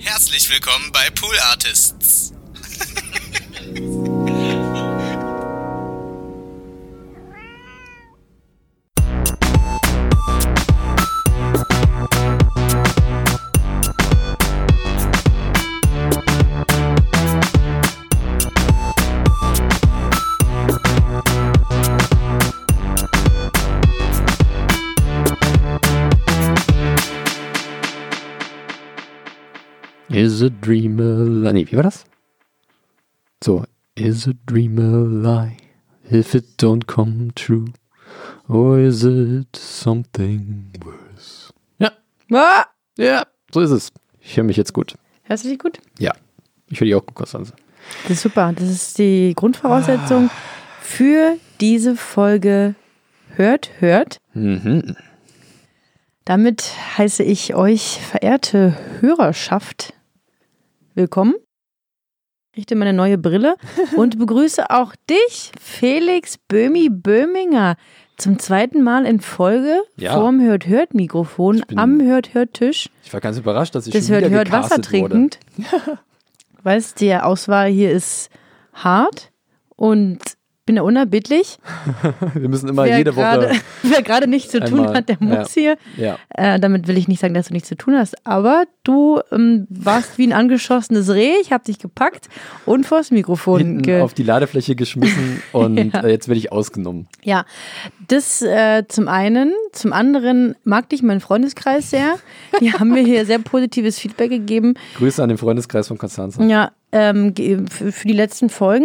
Herzlich willkommen bei Pool Artists. Is a dream a lie? Nee, wie war das? So, is a dream a lie if it don't come true? Or is it something worse? Ja. Ah! Ja, so ist es. Ich höre mich jetzt gut. Hörst du dich gut? Ja, ich höre dich auch gut, Konstanze. Das ist super. Das ist die Grundvoraussetzung für diese Folge Hört. Mhm. Damit heiße ich euch, verehrte Hörerschaft, willkommen. Richte meine neue Brille und begrüße auch dich, Felix Böhminger, zum zweiten Mal in Folge vorm Hört-Mikrofon am Hört-Tisch. Ich war ganz überrascht, dass ich das schon wieder Hört Wasser trinkend. Weißt, die Auswahl hier ist hart und bin da unerbittlich. Wir müssen immer jede Woche. Wer gerade nichts zu tun hat, der muss hier. Ja. Damit will ich nicht sagen, dass du nichts zu tun hast. Aber du warst wie ein angeschossenes Reh. Ich habe dich gepackt und vors Mikrofon auf die Ladefläche geschmissen und jetzt werde ich ausgenommen. Ja, das zum einen. Zum anderen mag dich mein Freundeskreis sehr. Die haben mir hier sehr positives Feedback gegeben. Grüße an den Freundeskreis von Konstanze. Ja, für die letzten Folgen.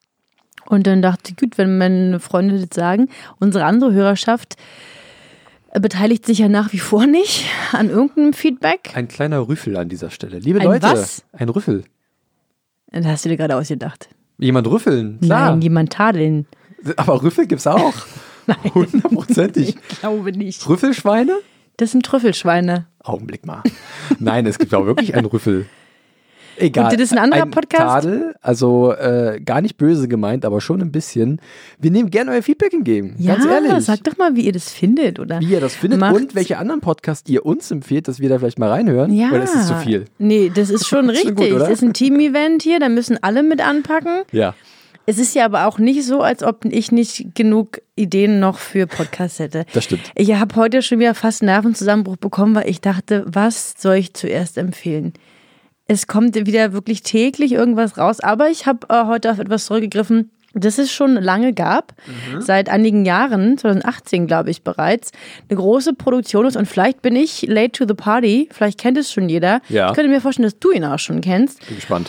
Und dann dachte ich, gut, wenn meine Freunde das sagen, unsere andere Hörerschaft beteiligt sich ja nach wie vor nicht an irgendeinem Feedback. Ein kleiner Rüffel an dieser Stelle. Liebe Leute, was? Ein Rüffel. Das hast du dir gerade ausgedacht. Jemand rüffeln, klar. Nein, jemand tadeln. Aber Rüffel gibt's auch. Nein. 100%ig. Ich glaube nicht. Rüffelschweine? Das sind Trüffelschweine. Augenblick mal. Nein, es gibt auch wirklich einen Rüffel. Egal. Und das ist ein anderer Podcast? Tadel, also gar nicht böse gemeint, aber schon ein bisschen. Wir nehmen gerne euer Feedback entgegen, ganz ehrlich. Ja, sagt doch mal, wie ihr das findet, oder? Wie ihr das findet und welche anderen Podcasts ihr uns empfiehlt, dass wir da vielleicht mal reinhören. Ja. Oder ist es zu viel? Nee, das ist schon richtig. Gut, oder? Es ist ein Team-Event hier, da müssen alle mit anpacken. Ja. Es ist ja aber auch nicht so, als ob ich nicht genug Ideen noch für Podcasts hätte. Das stimmt. Ich habe heute schon wieder fast einen Nervenzusammenbruch bekommen, weil ich dachte, was soll ich zuerst empfehlen? Es kommt wieder wirklich täglich irgendwas raus, aber ich habe heute auf etwas zurückgegriffen, das es schon lange gab, seit einigen Jahren, 2018 glaube ich bereits, eine große Produktion ist und vielleicht bin ich late to the party, vielleicht kennt es schon jeder. Ja. Ich könnte mir vorstellen, dass du ihn auch schon kennst. Bin gespannt.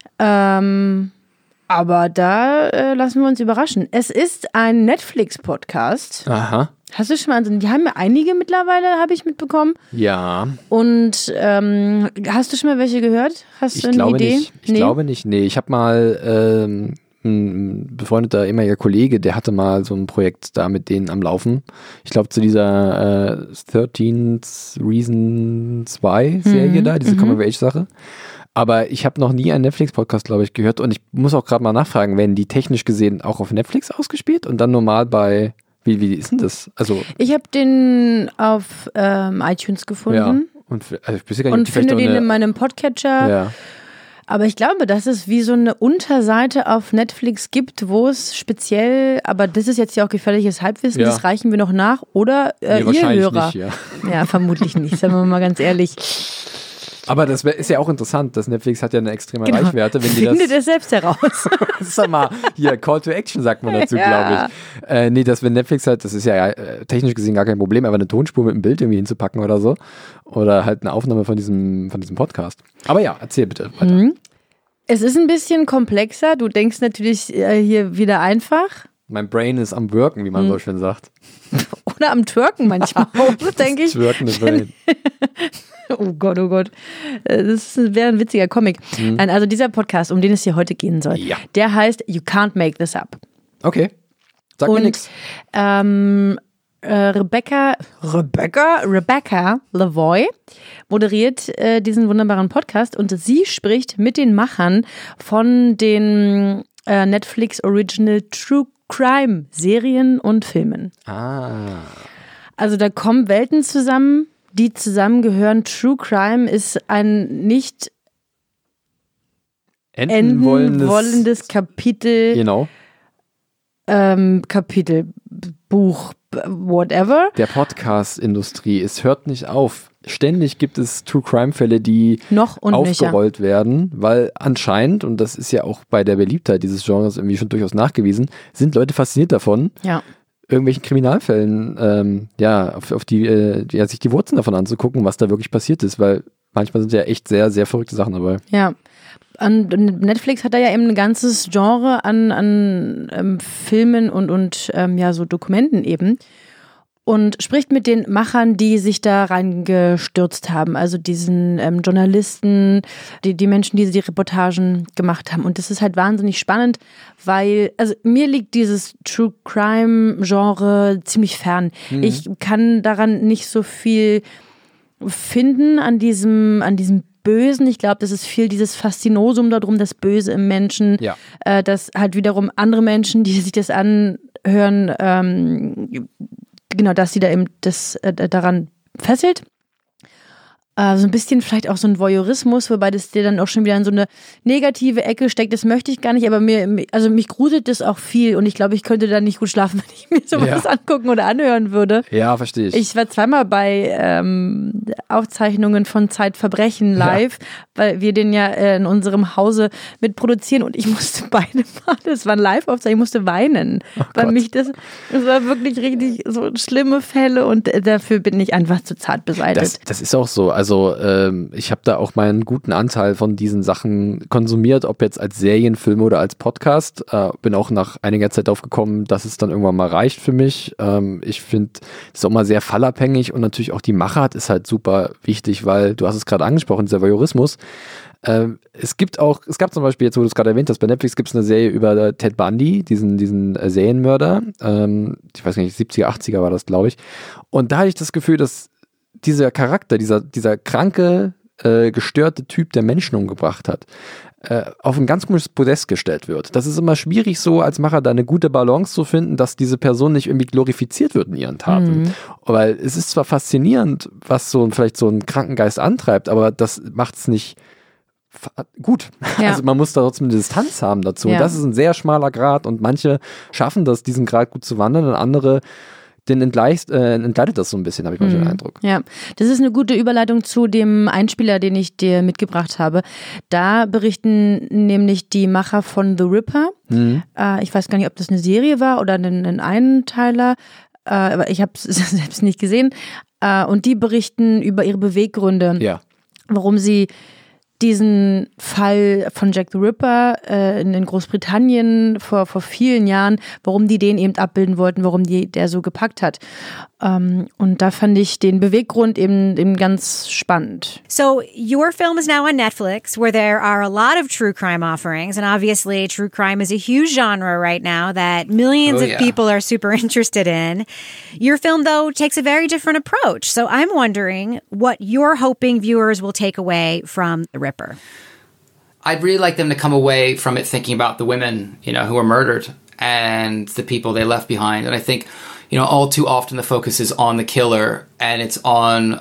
Aber da lassen wir uns überraschen. Es ist ein Netflix-Podcast. Aha. Hast du schon mal, die haben ja einige mittlerweile, habe ich mitbekommen. Ja. Und hast du schon mal welche gehört? Hast du eine Idee? Nicht. Ich glaube nicht. Nee, ich habe mal ein befreundeter ehemaliger Kollege, der hatte mal so ein Projekt da mit denen am Laufen. Ich glaube zu dieser 13 Reason 2 Serie da, diese Coming-of-Age-Sache. Aber ich habe noch nie einen Netflix-Podcast, glaube ich, gehört. Und ich muss auch gerade mal nachfragen, werden die technisch gesehen auch auf Netflix ausgespielt und dann normal bei... Wie ist denn das? Also, ich habe den auf iTunes gefunden. Ja. Und finde den in meinem Podcatcher. Ja. Aber ich glaube, dass es wie so eine Unterseite auf Netflix gibt, wo es speziell, aber das ist jetzt ja auch gefährliches Halbwissen, das reichen wir noch nach. Oder ihr Hörer. Nicht, ja. Ja, vermutlich nicht, sagen wir mal ganz ehrlich. Aber das ist ja auch interessant, dass Netflix hat ja eine extreme Reichweite. Wenn die findet es selbst heraus. Sag mal, hier, Call to Action sagt man dazu, glaube ich. Nee, dass wenn Netflix halt, das ist ja technisch gesehen gar kein Problem, aber eine Tonspur mit einem Bild irgendwie hinzupacken oder so. Oder halt eine Aufnahme von diesem Podcast. Aber ja, erzähl bitte weiter. Es ist ein bisschen komplexer. Du denkst natürlich hier wieder einfach. Mein Brain ist am Worken, wie man so schön sagt. Oder am Twerken manchmal auch, denke ich. Twerkende Brain. Oh Gott. Das wäre ein witziger Comic. Nein, also dieser Podcast, um den es hier heute gehen soll, der heißt You Can't Make This Up. Okay. Sag mir nix. Rebecca Lavoie moderiert diesen wunderbaren Podcast und sie spricht mit den Machern von den Netflix Original True Crime Serien und Filmen. Also da kommen Welten zusammen, die zusammengehören. True Crime ist ein nicht enden wollendes Kapitel. Genau. Kapitel, Buch, whatever. Der Podcast-Industrie, es hört nicht auf. Ständig gibt es True-Crime-Fälle, die noch aufgerollt werden, weil anscheinend, und das ist ja auch bei der Beliebtheit dieses Genres irgendwie schon durchaus nachgewiesen, sind Leute fasziniert davon, irgendwelchen Kriminalfällen, auf die sich die Wurzeln davon anzugucken, was da wirklich passiert ist, weil manchmal sind ja echt sehr, sehr verrückte Sachen dabei. Ja. Netflix hat da ja eben ein ganzes Genre an Filmen und so Dokumenten eben und spricht mit den Machern, die sich da reingestürzt haben, also diesen Journalisten, die Menschen, die Reportagen gemacht haben. Und das ist halt wahnsinnig spannend, weil, also mir liegt dieses True Crime Genre ziemlich fern. Ich kann daran nicht so viel finden an diesem Bösen. Ich glaube, das ist viel dieses Faszinosum darum, das Böse im Menschen, dass halt wiederum andere Menschen, die sich das anhören, dass sie da eben das daran fesselt. So ein bisschen vielleicht auch so ein Voyeurismus, wobei das dir dann auch schon wieder in so eine negative Ecke steckt. Das möchte ich gar nicht, aber mich gruselt das auch viel und ich glaube, ich könnte da nicht gut schlafen, wenn ich mir sowas angucken oder anhören würde. Ja, verstehe ich. Ich war zweimal bei Aufzeichnungen von Zeitverbrechen live, weil wir den ja in unserem Hause mitproduzieren und ich musste beide Mal, das waren Live-Aufzeichnungen, ich musste weinen, weil mich das war wirklich richtig so schlimme Fälle und dafür bin ich einfach zu zart beseitigt. Das ist auch so. Also ich habe da auch meinen guten Anteil von diesen Sachen konsumiert, ob jetzt als Serienfilm oder als Podcast. Bin auch nach einiger Zeit drauf gekommen, dass es dann irgendwann mal reicht für mich. Ich finde, es ist auch mal sehr fallabhängig und natürlich auch die Machart ist halt super wichtig, weil du hast es gerade angesprochen, dieser Voyeurismus. Es gab zum Beispiel, jetzt wo du es gerade erwähnt hast, bei Netflix gibt es eine Serie über Ted Bundy, diesen Serienmörder. Ich weiß nicht, 70er, 80er war das, glaube ich. Und da hatte ich das Gefühl, dass dieser Charakter, dieser kranke, gestörte Typ, der Menschen umgebracht hat, auf ein ganz komisches Podest gestellt wird. Das ist immer schwierig so als Macher da eine gute Balance zu finden, dass diese Person nicht irgendwie glorifiziert wird in ihren Taten. Weil es ist zwar faszinierend, was vielleicht so ein Krankengeist antreibt, aber das macht es nicht gut. Ja. Also man muss da trotzdem eine Distanz haben dazu. Ja. Und das ist ein sehr schmaler Grat und manche schaffen das, diesen Grat gut zu wandern und andere den entgleitet das so ein bisschen, habe ich manchmal den Eindruck. Ja, das ist eine gute Überleitung zu dem Einspieler, den ich dir mitgebracht habe. Da berichten nämlich die Macher von The Ripper. Ich weiß gar nicht, ob das eine Serie war oder ein Einteiler, aber ich habe es selbst nicht gesehen. Und die berichten über ihre Beweggründe, warum sie diesen Fall von Jack the Ripper in Großbritannien vor vielen Jahren, warum die den eben abbilden wollten, warum der so gepackt hat. Und da fand ich den Beweggrund eben ganz spannend. So your film is now on Netflix, where there are a lot of true crime offerings, and obviously true crime is a huge genre right now that millions of people are super interested in. Your film, though, takes a very different approach. So I'm wondering what you're hoping viewers will take away from The Ripper. I'd really like them to come away from it thinking about the women, who were murdered and the people they left behind. And I think, all too often the focus is on the killer and it's on,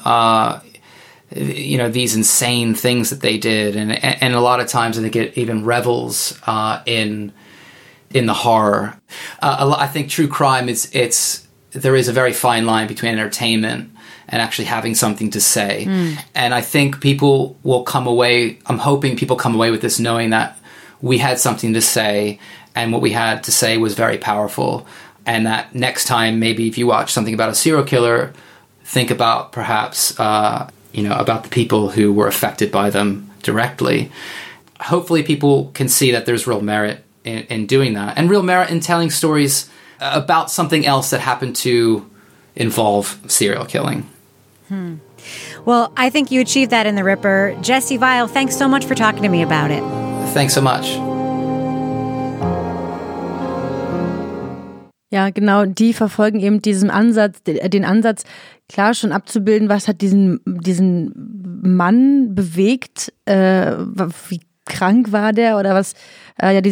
these insane things that they did. And a lot of times I think it even revels in the horror. I think true crime there is a very fine line between entertainment and actually having something to say. And I think people will come away, I'm hoping people come away with this knowing that we had something to say and what we had to say was very powerful. And that next time, maybe if you watch something about a serial killer, think about perhaps, about the people who were affected by them directly. Hopefully people can see that there's real merit in doing that and real merit in telling stories about something else that happened to involve serial killing. Well, I think you achieved that in The Ripper. Jesse Vile, thanks so much for talking to me about it. Thanks so much. Ja, genau, die verfolgen eben den Ansatz, klar schon abzubilden, was hat diesen Mann bewegt, wie krank war der oder was,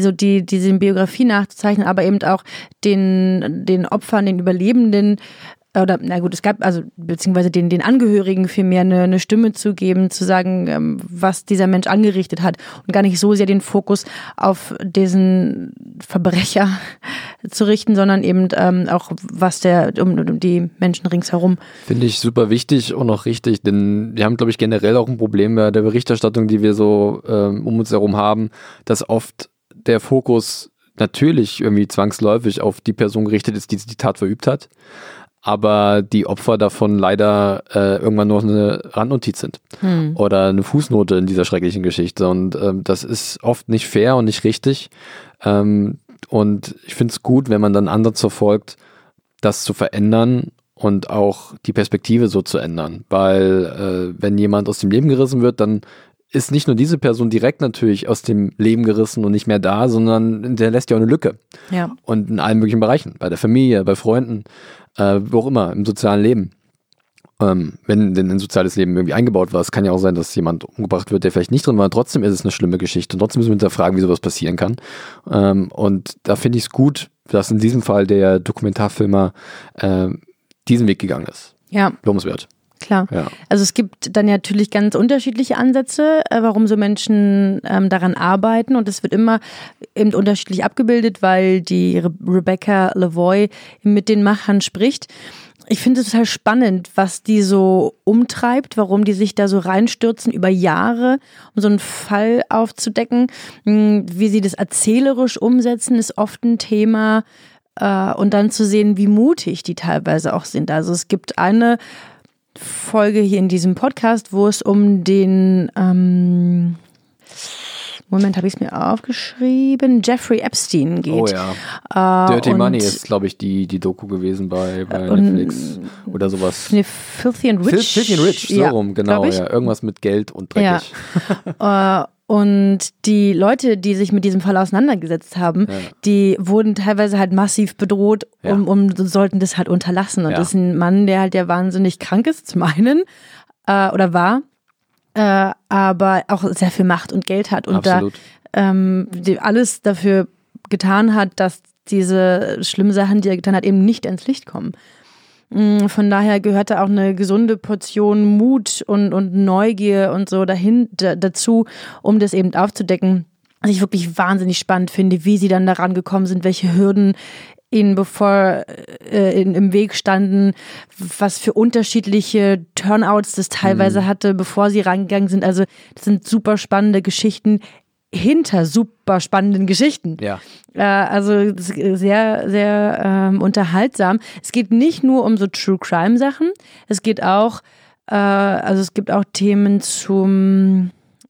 diese Biografie nachzuzeichnen, aber eben auch den Opfern, den Überlebenden oder na gut, es gab also beziehungsweise den Angehörigen vielmehr eine Stimme zu geben, zu sagen, was dieser Mensch angerichtet hat und gar nicht so sehr den Fokus auf diesen Verbrecher zu richten, sondern eben auch was um die Menschen ringsherum. Finde ich super wichtig und auch richtig, denn wir haben, glaube ich, generell auch ein Problem bei der Berichterstattung, die wir so um uns herum haben, dass oft der Fokus natürlich irgendwie zwangsläufig auf die Person gerichtet ist, die die Tat verübt hat, aber die Opfer davon leider irgendwann nur eine Randnotiz sind oder eine Fußnote in dieser schrecklichen Geschichte und das ist oft nicht fair und nicht richtig und ich finde es gut, wenn man dann Ansatz verfolgt, das zu verändern und auch die Perspektive so zu ändern, weil wenn jemand aus dem Leben gerissen wird, dann ist nicht nur diese Person direkt natürlich aus dem Leben gerissen und nicht mehr da, sondern der lässt ja auch eine Lücke. Ja. Und in allen möglichen Bereichen, bei der Familie, bei Freunden, wo auch immer, im sozialen Leben. Wenn denn ein soziales Leben irgendwie eingebaut war, es kann ja auch sein, dass jemand umgebracht wird, der vielleicht nicht drin war, trotzdem ist es eine schlimme Geschichte und trotzdem müssen wir hinterfragen, wie sowas passieren kann. Und da finde ich es gut, dass in diesem Fall der Dokumentarfilmer diesen Weg gegangen ist. Ja. Lobenswert. Klar. Ja. Also es gibt dann natürlich ganz unterschiedliche Ansätze, warum so Menschen daran arbeiten und es wird immer eben unterschiedlich abgebildet, weil die Rebecca Lavoie mit den Machern spricht. Ich finde es total spannend, was die so umtreibt, warum die sich da so reinstürzen über Jahre, um so einen Fall aufzudecken. Wie sie das erzählerisch umsetzen, ist oft ein Thema und dann zu sehen, wie mutig die teilweise auch sind. Also es gibt eine Folge hier in diesem Podcast, wo es um den Moment, habe ich es mir aufgeschrieben, Jeffrey Epstein geht. Oh ja. Dirty Money ist, glaube ich, die Doku gewesen bei Netflix oder sowas. Nee, Filthy and Rich. Filthy and Rich, so ja, rum, genau. Ja. Irgendwas mit Geld und dreckig. Ja. Und die Leute, die sich mit diesem Fall auseinandergesetzt haben, die wurden teilweise halt massiv bedroht und sollten das halt unterlassen. Und das ist ein Mann, der halt ja wahnsinnig krank ist, zum einen, oder war, aber auch sehr viel Macht und Geld hat und Absolut. da alles dafür getan hat, dass diese schlimmen Sachen, die er getan hat, eben nicht ins Licht kommen. Von daher gehört da auch eine gesunde Portion Mut und Neugier und so dazu, um das eben aufzudecken. Was ich wirklich wahnsinnig spannend finde, wie sie dann daran gekommen sind, welche Hürden ihnen im Weg standen, was für unterschiedliche Turnouts das teilweise hatte, bevor sie rangegangen sind. Also das sind super spannende Geschichten hinter super spannenden Geschichten. Ja. Also sehr, sehr unterhaltsam. Es geht nicht nur um so True-Crime-Sachen, es geht auch, es gibt auch Themen zu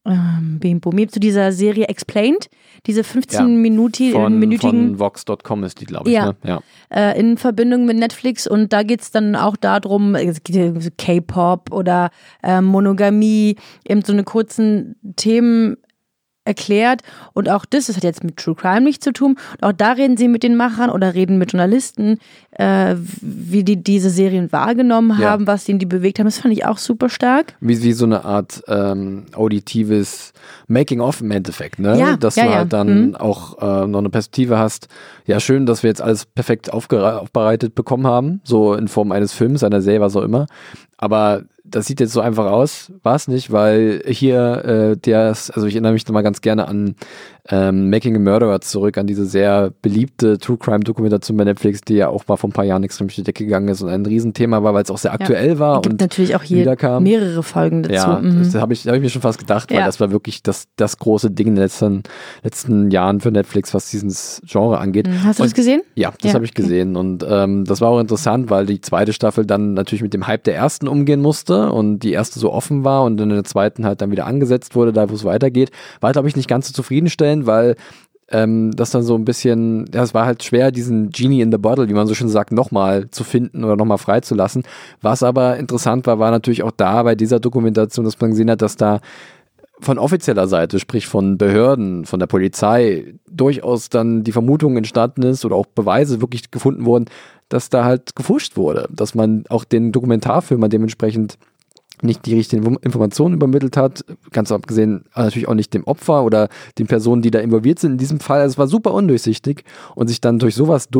dieser Serie Explained, diese 15-minütigen von Vox.com ist die, glaube ich. Ja. Ne? Ja. In Verbindung mit Netflix und da geht es dann auch darum, K-Pop oder Monogamie, eben so eine kurzen Themen erklärt und auch das hat jetzt mit True Crime nichts zu tun. Und auch da reden sie mit den Machern oder reden mit Journalisten, wie die diese Serien wahrgenommen haben, was ihnen die bewegt haben. Das fand ich auch super stark. Wie so eine Art auditives Making-of im Endeffekt, ne? Ja, dass du halt dann auch noch eine Perspektive hast. Ja, schön, dass wir jetzt alles perfekt aufbereitet bekommen haben, so in Form eines Films, einer Serie, was auch immer. Aber das sieht jetzt so einfach aus, war es nicht, weil hier also ich erinnere mich da mal ganz gerne an Making a Murderer zurück, an diese sehr beliebte True-Crime-Dokumentation bei Netflix, die ja auch mal vor ein paar Jahren extrem durch die Decke gegangen ist und ein Riesenthema war, weil es auch sehr aktuell war. Es gibt und natürlich auch hier mehrere Folgen dazu. Ja, das habe ich mir schon fast gedacht, weil das war wirklich das große Ding in den letzten Jahren für Netflix, was dieses Genre angeht. Hast du das gesehen? Ja, das habe ich gesehen und das war auch interessant, weil die zweite Staffel dann natürlich mit dem Hype der ersten umgehen musste und die erste so offen war und in der zweiten halt dann wieder angesetzt wurde, da wo es weitergeht. War, glaube ich, nicht ganz so zufriedenstellend, weil das dann so ein bisschen, es war halt schwer, diesen Genie in the Bottle, wie man so schön sagt, nochmal zu finden oder nochmal freizulassen. Was aber interessant war natürlich auch da bei dieser Dokumentation, dass man gesehen hat, dass da von offizieller Seite, sprich von Behörden, von der Polizei, durchaus dann die Vermutung entstanden ist oder auch Beweise wirklich gefunden wurden, dass da halt gefuscht wurde, dass man auch den Dokumentarfilmer dementsprechend nicht die richtigen Informationen übermittelt hat, ganz abgesehen natürlich auch nicht dem Opfer oder den Personen, die da involviert sind in diesem Fall. Also es war super undurchsichtig und sich dann durch sowas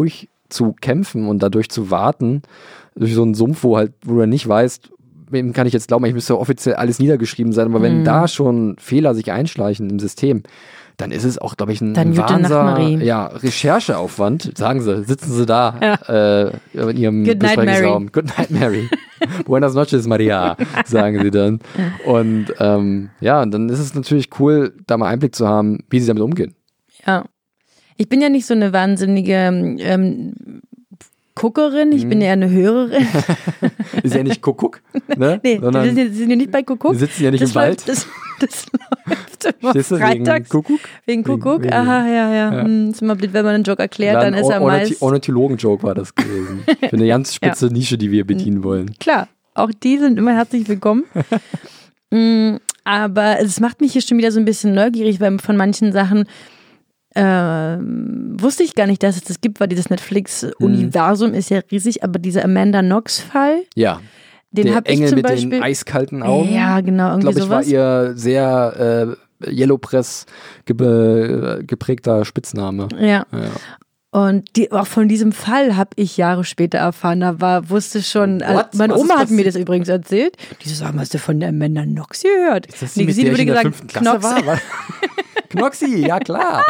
zu kämpfen und dadurch zu warten, durch so einen Sumpf, wo du nicht weißt, wem kann ich jetzt glauben, ich müsste offiziell alles niedergeschrieben sein, aber wenn da schon Fehler sich einschleichen im System, dann ist es auch, glaube ich, ein Rechercheaufwand. Sagen sie, sitzen sie da in ihrem Besprechungsraum. Good night, Mary. Buenas noches, Maria, sagen sie dann. Und und dann ist es natürlich cool, da mal Einblick zu haben, wie sie damit umgehen. Ja. Ich bin ja nicht so eine wahnsinnige Guckerin, ich bin eher eine Hörerin. Ist ja nicht Kuckuck, ne? Nee, wir sind ja nicht bei Kuckuck. Wir sitzen ja nicht im Wald. Das läuft immer freitags. Wegen Kuckuck? Wegen Kuckuck? Aha, ja. Ist immer blöd, wenn man einen Joke erklärt, dann ist er meist... Ornithologen-Joke war das gewesen. Für eine ganz spitze Nische, die wir bedienen wollen. Klar, auch die sind immer herzlich willkommen. Aber es macht mich hier schon wieder so ein bisschen neugierig, weil von manchen Sachen wusste ich gar nicht, dass es das gibt, weil dieses Netflix-Universum ist ja riesig, aber dieser Amanda Knox-Fall, den habe ich zum Beispiel... Den eiskalten Augen. Ja, genau, irgendwie sowas. Ich glaube, war ihr sehr Yellow Press geprägter Spitzname. Ja. Und auch von diesem Fall habe ich Jahre später erfahren, wusste schon, meine Oma hat mir das übrigens erzählt, die so sagen, hast du von der Amanda Knox gehört? Ist das die, mit der ich in der 5. Klasse war? Knoxi, ja klar.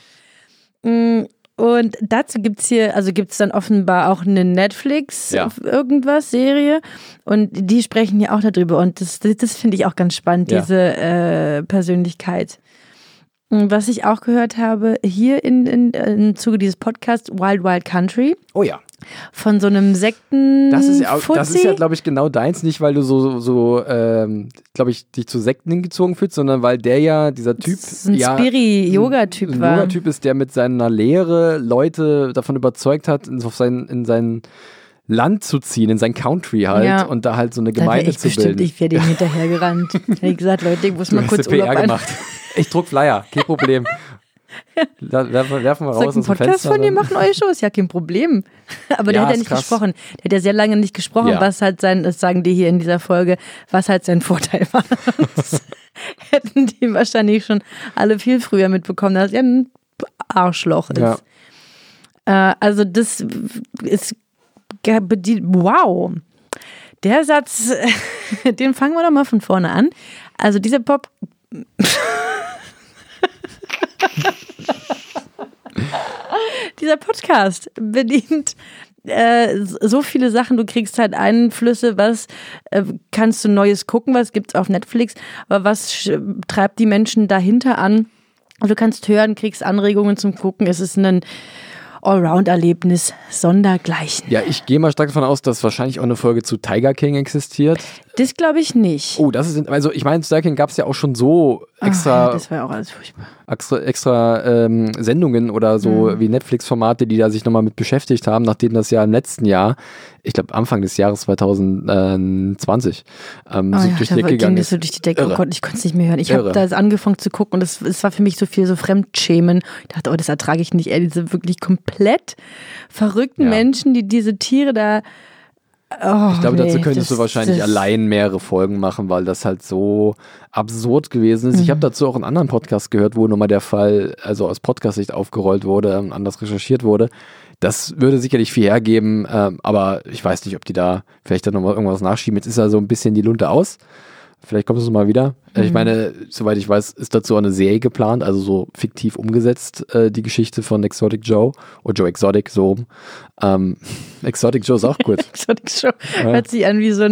Und dazu gibt's dann offenbar auch eine Netflix-Serie und die sprechen ja auch darüber und das finde ich auch ganz spannend, diese Persönlichkeit. Was ich auch gehört habe, hier im Zuge dieses Podcasts Wild Wild Country. Oh ja. Von so einem Sekten. Das ist ja, glaube ich, genau deins, nicht weil du glaube ich, dich zu Sekten hingezogen fühlst, sondern weil dieser Typ ein Spiri-Yoga-Typ war. Ein Yoga-Typ ist, der mit seiner Lehre Leute davon überzeugt hat, in sein Land zu ziehen, in sein Country halt und da halt so eine Gemeinde zu bilden. Ich wäre dem hinterhergerannt. Hätte ich gesagt, Leute, ich muss mal kurz Urlaub PR gemacht. Ich druck Flyer, kein Problem. Werfen wir raus aus dem Fenster. Podcast von dir machen eure Shows, ja, kein Problem. Aber der hat ja nicht gesprochen. Der hat ja sehr lange nicht gesprochen, was halt das sagen die hier in dieser Folge, was halt sein Vorteil war. Das hätten die wahrscheinlich schon alle viel früher mitbekommen, dass er ein Arschloch ist. Ja. Also das ist wow. Der Satz, den fangen wir doch mal von vorne an. Also dieser dieser Podcast bedient so viele Sachen, du kriegst halt Einflüsse, was kannst du Neues gucken, was gibt's auf Netflix, aber was treibt die Menschen dahinter an? Du kannst hören, kriegst Anregungen zum Gucken, es ist ein Allround-Erlebnis sondergleichen. Ja, ich gehe mal stark davon aus, dass wahrscheinlich auch eine Folge zu Tiger King existiert. Das glaube ich nicht. Oh, ich meine, Tiger King gab es ja auch schon so extra. Das war ja auch alles furchtbar. Extra Sendungen oder so wie Netflix-Formate, die da sich nochmal mit beschäftigt haben, nachdem das ja im letzten Jahr, ich glaube Anfang des Jahres 2020, durch die Decke gegangen ist. So durch die Decke. Oh Gott, ich konnte es nicht mehr hören. Ich habe da angefangen zu gucken und es war für mich so viel so Fremdschämen. Ich dachte, das ertrage ich nicht. Diese wirklich komplett verrückten Menschen, die diese Tiere da... ich glaube, dazu könntest du wahrscheinlich allein mehrere Folgen machen, weil das halt so absurd gewesen ist. Ich habe dazu auch einen anderen Podcast gehört, wo nochmal der Fall, also aus Podcast-Sicht aufgerollt wurde und anders recherchiert wurde. Das würde sicherlich viel hergeben, aber ich weiß nicht, ob die da vielleicht dann nochmal irgendwas nachschieben. Jetzt ist ja so ein bisschen die Lunte aus. Vielleicht kommt es nochmal wieder. Ich meine, soweit ich weiß, ist dazu auch eine Serie geplant, also so fiktiv umgesetzt, die Geschichte von Exotic Joe. Oder Joe Exotic, so rum. Exotic Joe ist auch gut. Exotic Joe hört sich an wie so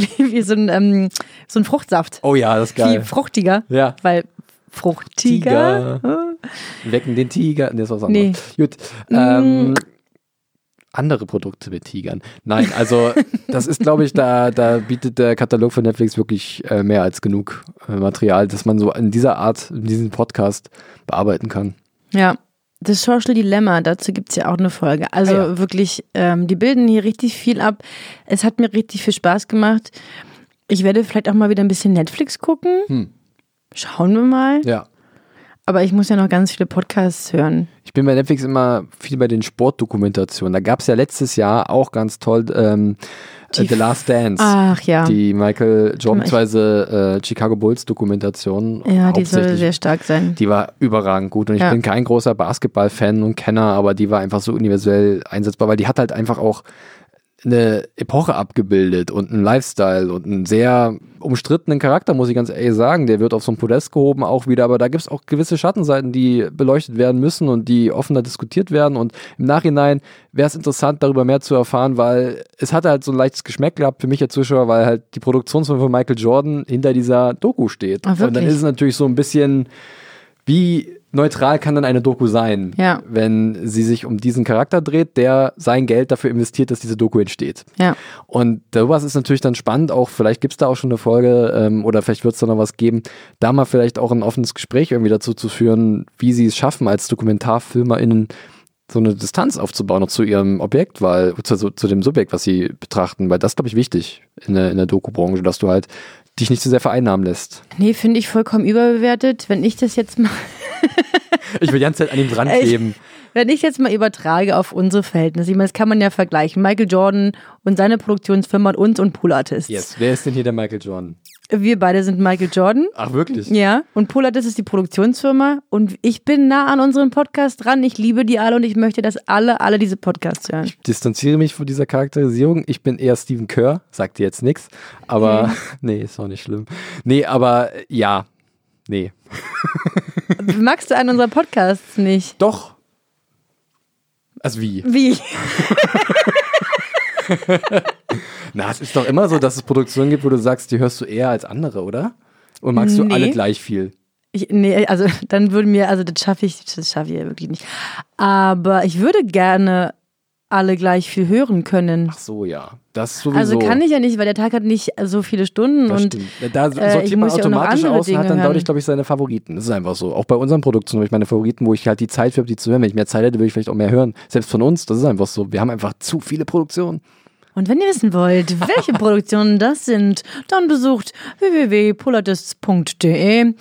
ein Fruchtsaft. Oh ja, das ist geil. Viel fruchtiger. Ja. Weil Fruchtiger. Wecken den Tiger. Nee, ist was anderes. Nee. Gut. Andere Produkte mit Tigern. Nein, also das ist, glaube ich, da bietet der Katalog von Netflix wirklich mehr als genug Material, dass man so in dieser Art, in diesem Podcast bearbeiten kann. Ja, das Social Dilemma, dazu gibt es ja auch eine Folge. Also wirklich, die bilden hier richtig viel ab. Es hat mir richtig viel Spaß gemacht. Ich werde vielleicht auch mal wieder ein bisschen Netflix gucken. Schauen wir mal. Ja. Aber ich muss ja noch ganz viele Podcasts hören. Ich bin bei Netflix immer viel bei den Sportdokumentationen. Da gab es ja letztes Jahr auch ganz toll The Last Dance. Ach ja. Die Michael Jordan bzw. Chicago Bulls Dokumentation. Ja, die soll sehr stark sein. Die war überragend gut und ich bin kein großer Basketball-Fan und Kenner, aber die war einfach so universell einsetzbar, weil die hat halt einfach auch eine Epoche abgebildet und einen Lifestyle und einen sehr umstrittenen Charakter, muss ich ganz ehrlich sagen. Der wird auf so ein Podest gehoben auch wieder, aber da gibt es auch gewisse Schattenseiten, die beleuchtet werden müssen und die offener diskutiert werden und im Nachhinein wäre es interessant, darüber mehr zu erfahren, weil es hat halt so ein leichtes Geschmack gehabt für mich als Zuschauer, weil halt die Produktionsfirma von Michael Jordan hinter dieser Doku steht. Ach, und dann ist es natürlich so ein bisschen, wie neutral kann dann eine Doku sein, wenn sie sich um diesen Charakter dreht, der sein Geld dafür investiert, dass diese Doku entsteht. Ja. Und sowas ist natürlich dann spannend, auch vielleicht gibt es da auch schon eine Folge oder vielleicht wird es da noch was geben, da mal vielleicht auch ein offenes Gespräch irgendwie dazu zu führen, wie sie es schaffen, als DokumentarfilmerInnen so eine Distanz aufzubauen, noch zu ihrem Objekt, weil zu dem Subjekt, was sie betrachten, weil das, glaube ich, wichtig in der Doku-Branche, dass du halt dich nicht zu sehr vereinnahmen lässt. Nee, finde ich vollkommen überbewertet. Wenn ich das jetzt mal... Ich will die ganze Zeit an ihm dran kleben. Wenn ich jetzt mal übertrage auf unsere Verhältnisse, ich meine, das kann man ja vergleichen. Michael Jordan und seine Produktionsfirma und uns und Pool Artists. Yes. Wer ist denn hier der Michael Jordan? Wir beide sind Michael Jordan. Ach, wirklich? Ja, und Pool Artists ist die Produktionsfirma und ich bin nah an unserem Podcast dran. Ich liebe die alle und ich möchte, dass alle diese Podcasts hören. Ich distanziere mich von dieser Charakterisierung. Ich bin eher Stephen Kerr, sagt dir jetzt nichts, aber nee, ist auch nicht schlimm. Nee, aber ja, nee. Magst du einen unserer Podcasts nicht? Doch. Also wie? Wie? Na, es ist doch immer so, dass es Produktionen gibt, wo du sagst, die hörst du eher als andere, oder? Und magst du alle gleich viel? Nee, also dann würde mir, also das schaffe ich ja wirklich nicht. Aber ich würde gerne alle gleich viel hören können. Ach so, ja. Das sowieso. Also kann ich ja nicht, weil der Tag hat nicht so viele Stunden. Das und stimmt. Da sortiert man automatisch aus und hat dann dadurch, glaube ich, seine Favoriten. Das ist einfach so. Auch bei unseren Produktionen habe ich meine Favoriten, wo ich halt die Zeit für habe, die zu hören. Wenn ich mehr Zeit hätte, würde ich vielleicht auch mehr hören. Selbst von uns, das ist einfach so. Wir haben einfach zu viele Produktionen. Und wenn ihr wissen wollt, welche Produktionen das sind, dann besucht www.poolartists.de.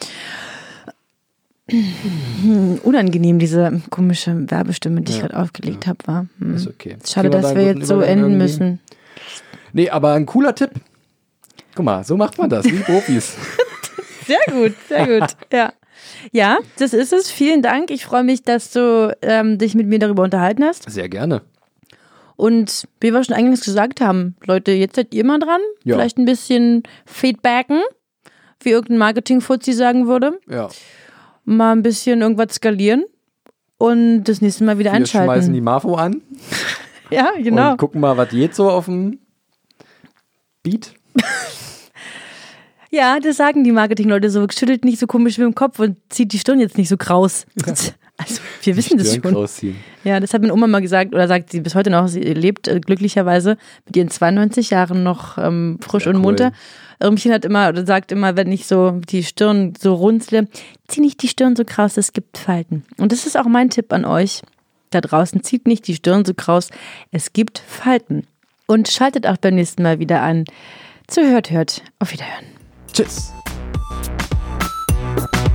Unangenehm, diese komische Werbestimme, die ich gerade aufgelegt habe, war. Ist okay. Schade, dass wir jetzt so enden müssen. Nee, aber ein cooler Tipp. Guck mal, so macht man das, wie Profis. Sehr gut, sehr gut. Ja, das ist es. Vielen Dank. Ich freue mich, dass du dich mit mir darüber unterhalten hast. Sehr gerne. Und wie wir schon eingangs gesagt haben, Leute, jetzt seid ihr mal dran. Ja. Vielleicht ein bisschen feedbacken, wie irgendein Marketing-Fuzzi sagen würde. Ja. Mal ein bisschen irgendwas skalieren und das nächste Mal wieder einschalten. Wir schmeißen die Marfo an. Ja, genau. Und gucken mal, was geht so auf dem Beat. Ja, das sagen die Marketing-Leute so. Schüttelt nicht so komisch mit dem Kopf und zieht die Stirn jetzt nicht so kraus. Also, wir wissen das schon. Rausziehen. Ja, das hat meine Oma mal gesagt, oder sagt sie bis heute noch. Sie lebt glücklicherweise mit ihren 92 Jahren noch frisch und munter. Irmchen sagt immer, wenn ich so die Stirn so runzle, zieh nicht die Stirn so kraus, es gibt Falten. Und das ist auch mein Tipp an euch da draußen. Zieht nicht die Stirn so kraus, es gibt Falten. Und schaltet auch beim nächsten Mal wieder an. Zu Hört. Auf Wiederhören. Tschüss.